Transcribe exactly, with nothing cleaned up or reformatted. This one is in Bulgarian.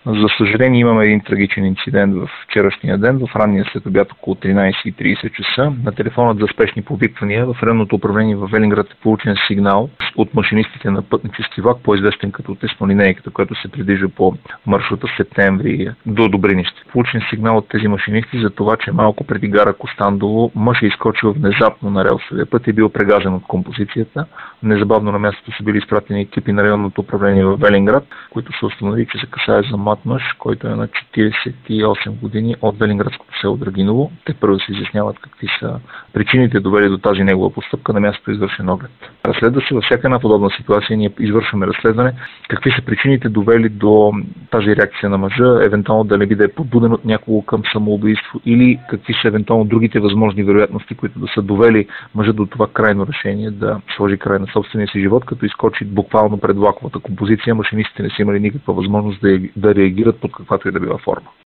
За съжаление имаме един трагичен инцидент в вчерашния ден, в ранния след обяд около тринайсет и трийсет часа. На телефонът за спешни повиквания в районното управление в Велинград е получен сигнал от машинистите на пътнически влак, по-известен като теснолинейката, която се придвижва по маршрута Септември до Добринище. Получен сигнал от тези машинисти за това, че малко преди гара Костандово мъж е изскочил внезапно на релсовия път и е бил прегазен от композицията. Незабавно на мястото са били изпратени екипи на районното управление в Велинград, които се установи, че се касае за млад мъж, който е на четирийсет и осем години от Велинградското село Драгиново. Те първо се изясняват какви са причините, довели до тази негова постъпка. На мястото е извършен оглед. Разследва се във всяка една подобна ситуация. Ние извършваме разследване какви са причините, довели до тази реакция на мъжа, евентуално дали да е подбуден от някого към самоубийство или какви са евентуално другите възможни вероятности, които да са довели мъжа до това крайно решение да сложи край на собствения си живот, като изкочи буквално пред влаковата композиция. Машинистите не са имали никаква възможност да, да реагират под каквато и да била форма.